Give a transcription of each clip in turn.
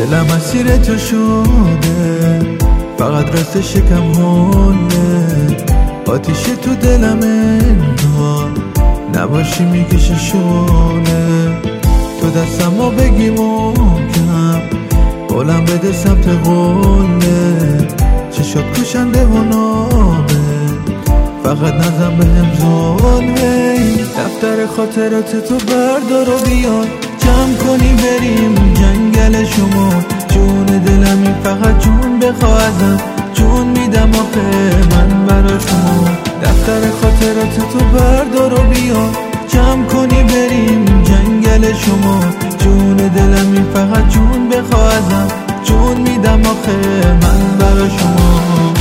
دلم اسیر تو شده، فقط راست شکم هونه. آتیش تو دلم انگار نباشی میکشه شونه. تو دستمو بگی محکم، بلند بده سمت قله. چشات کشنده و نابه، فقط نزن بهم ظلمه. دفتر خاطرات تو بردار و بیار، جمع کنی بریم جنگل شما. جون دلمی فقط جون بخوا ازم، جون میدم آخه من برا شما. دفتر خاطرات تو بردار و بیار، جمع کنی بریم جنگل شما. جون دلمی فقط جون بخوا ازم، جون میدم آخه من برا شما.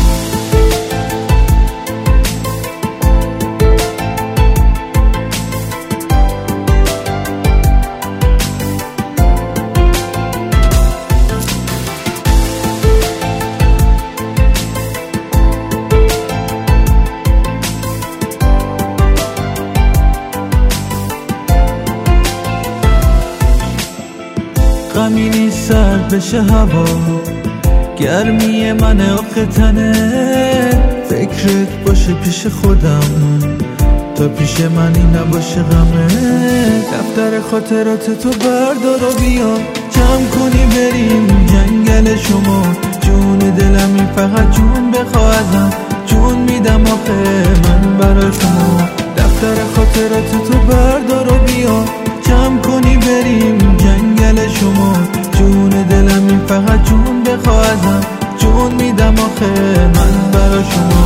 غمی نیست سرد بشه هوا، گرمی من آخه تنه. فکرت باشه پیش خودم، تا پیش منی نباشه غمه. دفتر خاطرات تو بردار و بیا، جمع کنی بریم جنگل شما. جون دلمی فقط جون بخوا ازم، جون میدم آخه من برا شما. دفتر خاطرات تو بردار و بیا، جمع کنی بریم جنگل شما. جون دلمی فقط جون بخوا ازم، جون میدم آخه من برا شما.